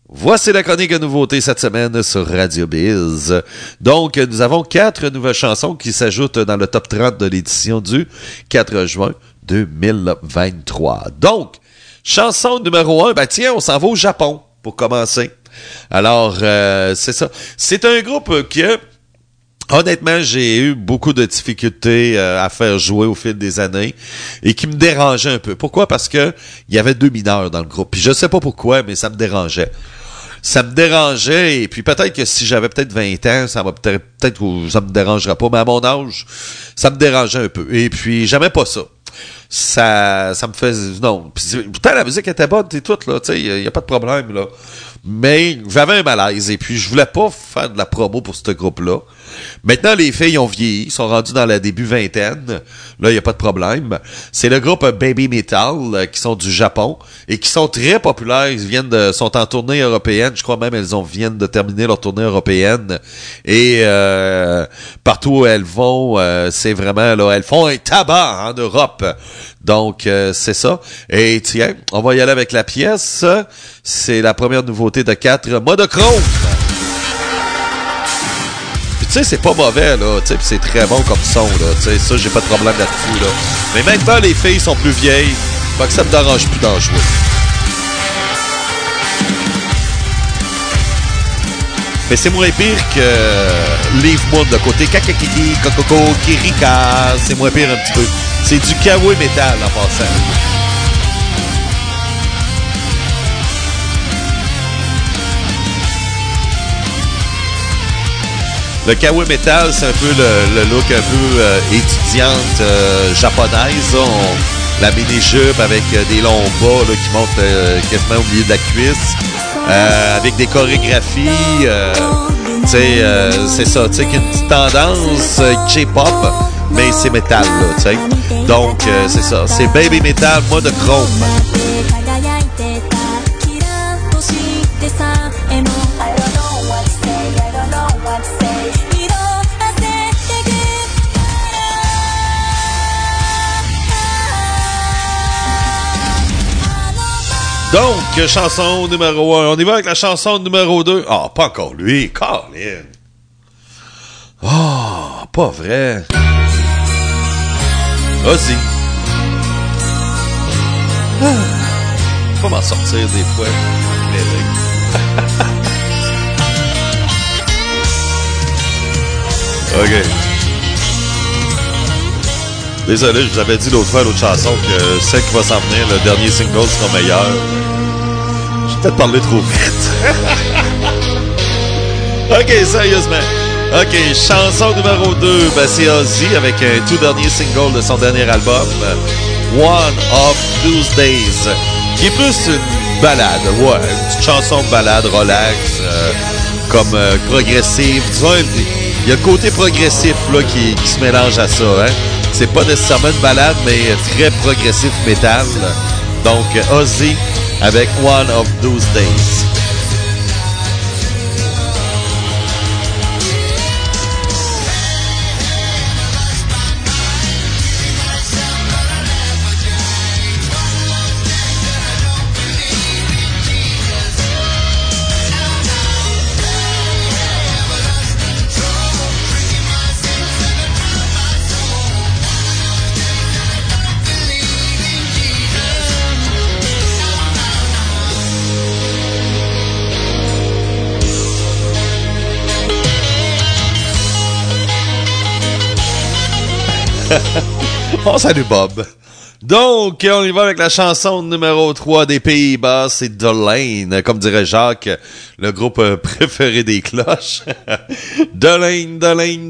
Voici la chronique de nouveautés cette semaine sur Radio Biz. Donc, nous avons 4 nouvelles chansons qui s'ajoutent dans le top 30 de l'édition du 4 juin 2023. Donc, chanson numéro 1, tiens, on s'en va au Japon pour commencer. Alors, c'est ça. C'est un groupe que, honnêtement, j'ai eu beaucoup de difficultés à faire jouer au fil des années et qui me dérangeait un peu. Pourquoi? Parce que il y avait 2 mineurs dans le groupe. Puis je sais pas pourquoi, mais ça me dérangeait. Ça me dérangeait, et puis peut-être que si j'avais peut-être 20 ans, ça va peut-être que ça me dérangera pas, mais à mon âge, ça me dérangeait un peu. Et puis, j'aimais pas ça. Ça me faisait... Non. Puis, pourtant, la musique était bonne, t'es toute, là, tu sais, il y a pas de problème, là. Mais j'avais un malaise, et puis je voulais pas faire de la promo pour ce groupe-là. Maintenant, les filles ont vieilli, ils sont rendus dans la début vingtaine. Là, il n'y a pas de problème. C'est le groupe Baby Metal, qui sont du Japon, et qui sont très populaires. Ils sont en tournée européenne. Je crois même elles viennent de terminer leur tournée européenne. Et partout où elles vont, c'est vraiment, là, elles font un tabac en Europe. Donc, c'est ça. Et tiens, on va y aller avec la pièce. C'est la première nouveauté de 4, Monochrome. Puis tu sais, c'est pas mauvais, là. Tu sais, c'est très bon comme son, là. Tu sais, ça, j'ai pas de problème là-dessus, là. Mais maintenant, les filles sont plus vieilles. Fait que ça me dérange plus d'en jouer. Mais c'est moins pire que Leave Moon, le côté Kakakiki, Kokoko, Kirika. C'est moins pire un petit peu. C'est du kawaii metal en passant. Le kawaii metal, c'est un peu le look un peu étudiante japonaise. Là. La mini-jupe avec des longs bas là, qui montent quasiment au milieu de la cuisse. Avec des chorégraphies. C'est ça, tu sais, qu'une petite tendance J-pop, mais c'est métal, là, tu sais. Donc, c'est ça. C'est Baby Metal, Monochrome. Donc, chanson numéro 1. On y va avec la chanson numéro 2. Ah, pas encore lui. Colin. Ah, pas vrai. Vas-y. Faut m'en sortir des fois. OK. Désolé, je vous avais dit l'autre fois, l'autre chanson, que celle qui va s'en venir, le dernier single sera meilleur. J'ai peut-être parlé trop vite. OK, sérieusement. OK, chanson numéro 2, c'est Ozzy avec un tout dernier single de son dernier album, One of Those Days, qui est plus une balade, ouais, une petite chanson de balade, relax, comme progressive. Tu vois, il y a le côté progressif là, qui se mélange à ça, hein. C'est pas nécessairement une balade, mais très progressif métal. Donc, Ozzy avec One of Those Days. Oh, salut Bob. Donc, on y va avec la chanson numéro 3 des Pays-Bas, c'est Delain, comme dirait Jacques, le groupe préféré des cloches. Delain,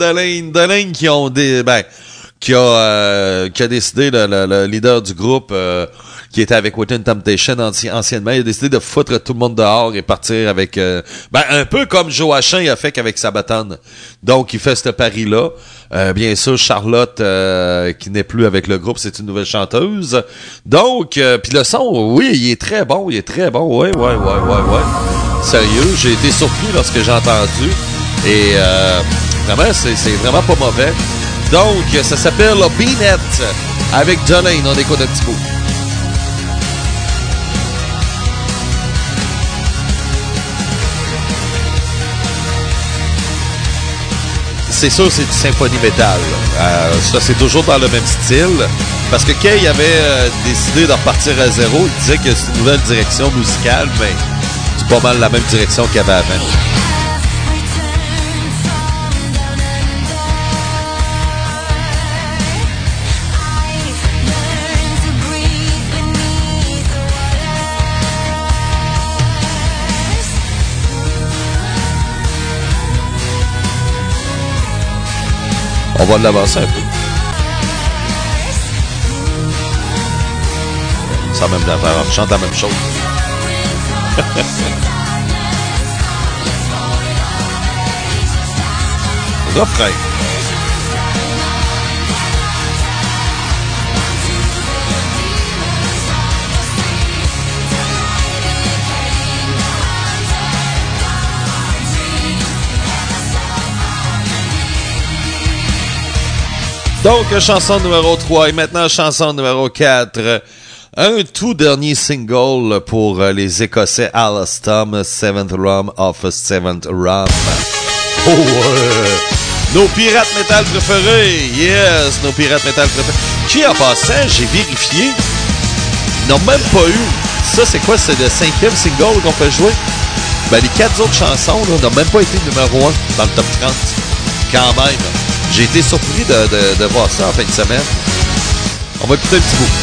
qui a décidé, le leader du groupe, qui était avec Within Temptation anciennement, il a décidé de foutre tout le monde dehors et partir avec, un peu comme Joachim a fait qu'avec Sabaton. Donc, il fait ce pari-là. Bien sûr, Charlotte, qui n'est plus avec le groupe, c'est une nouvelle chanteuse. Donc, puis le son, oui, il est très bon, ouais. Sérieux, j'ai été surpris lorsque j'ai entendu. Et vraiment, c'est vraiment pas mauvais. Donc, ça s'appelle B-Net avec Jolene. On écoute un petit peu. c'est sûr, c'est du symphony metal. Ça, c'est toujours dans le même style. Parce que Kay avait décidé de repartir à zéro. Il disait que c'est une nouvelle direction musicale, mais c'est pas mal la même direction qu'il y avait avant. On va l'avancer un peu. Ça même d'affaire, on chante la même chose. Refrain. Donc, chanson numéro 3 et maintenant chanson numéro 4. Un tout dernier single pour les Écossais Alstom, Seventh Rum of Seventh Rum. Oh, nos pirates métal préférés. Yes, nos pirates métal préférés. Qui en passant, j'ai vérifié, n'ont même pas eu. Ça, c'est quoi? C'est le 5e single qu'on fait jouer? Ben, les 4 autres chansons n'ont même pas été numéro 1 dans le top 30. Quand même. J'ai été surpris de voir ça en fin de semaine. On va écouter un petit bout.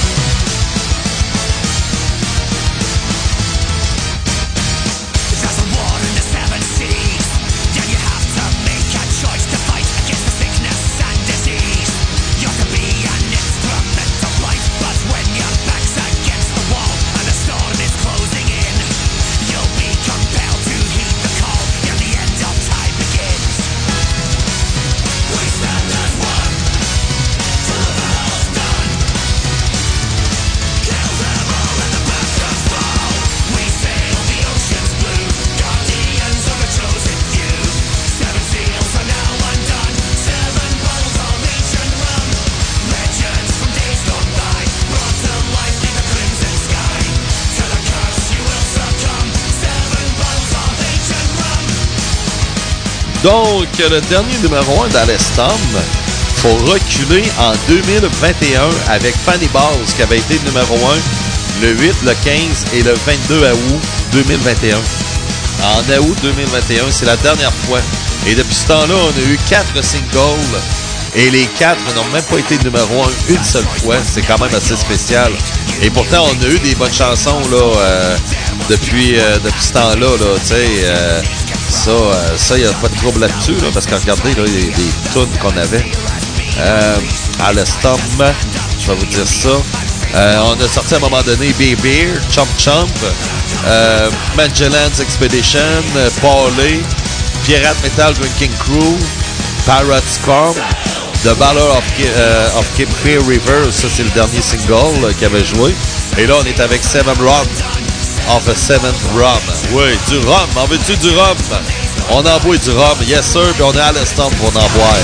Donc, le dernier numéro 1 d'Alstom, faut reculer en 2021 avec Fanny Balls, qui avait été numéro 1 le 8, le 15 et le 22 août 2021. En août 2021, c'est la dernière fois. Et depuis ce temps-là, on a eu 4 singles. Et les 4 n'ont même pas été numéro 1 une seule fois. C'est quand même assez spécial. Et pourtant, on a eu des bonnes chansons là, depuis ce temps-là. Là, tu sais, ça, il n'y a pas de trouble là-dessus, là, parce que regardez, là, il y a des tunes qu'on avait. Alstom, je vais vous dire ça. On a sorti à un moment donné Baby, Chomp Chomp, Magellan's Expedition, Paulie, Pirate Metal Drinking Crew, Pirate Scorn, The Ballad of Cape Fear River, ça c'est le dernier single qu'il avait joué. Et là, on est avec Seven Rum of a Seventh Rum. Oui, du rhum. En veux-tu du rhum? On envoie du rhum. Yes, sir. Puis on est à l'Alstom pour en boire.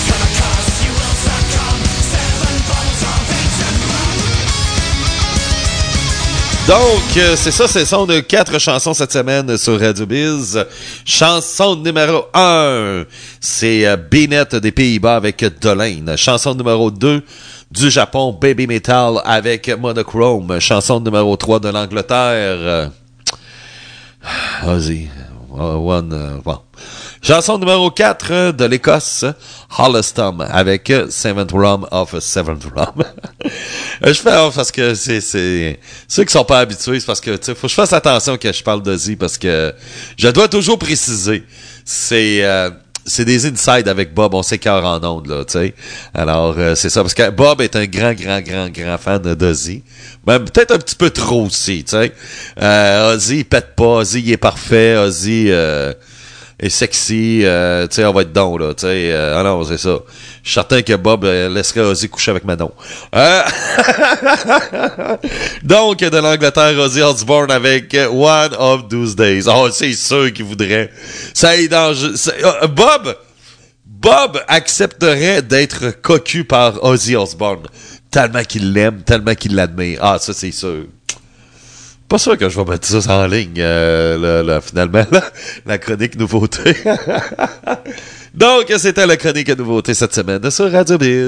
Donc, c'est ça, c'est son de 4 chansons cette semaine sur Radio Biz. Chanson numéro 1, c'est B-Net des Pays-Bas avec Dolane. Chanson numéro 2, du Japon, Baby Metal avec Monochrome. Chanson numéro 3 de l'Angleterre. Vas-y. Bon. Chanson numéro 4 de l'Écosse, Alstom avec Seventh Rum of Seventh Rum. Je fais parce que c'est ceux qui sont pas habitués, c'est parce que tu sais, faut que je fasse attention quand je parle d'Ozzy parce que je dois toujours préciser. C'est des insides avec Bob, on s'écœure en ondes, là, tu sais. Alors, c'est ça, parce que Bob est un grand fan d'Ozzy. Même peut-être un petit peu trop aussi, tu sais. Ozzy, il pète pas, Ozzy, il est parfait, Ozzy est sexy, tu sais, on va être don, là, tu sais. Ah non, c'est ça. Je suis certain que Bob laisserait Ozzy coucher avec Manon. Donc, de l'Angleterre, Ozzy Osbourne avec One of Those Days. Oh, c'est sûr qu'il voudrait. Ça est dangereux. Bob accepterait d'être cocu par Ozzy Osbourne. Tellement qu'il l'aime, tellement qu'il l'admire. Ah, ça, c'est sûr. Pas sûr que je vais mettre ça en ligne, finalement, la chronique nouveauté. Donc, c'était la chronique nouveauté cette semaine sur Radio Biz.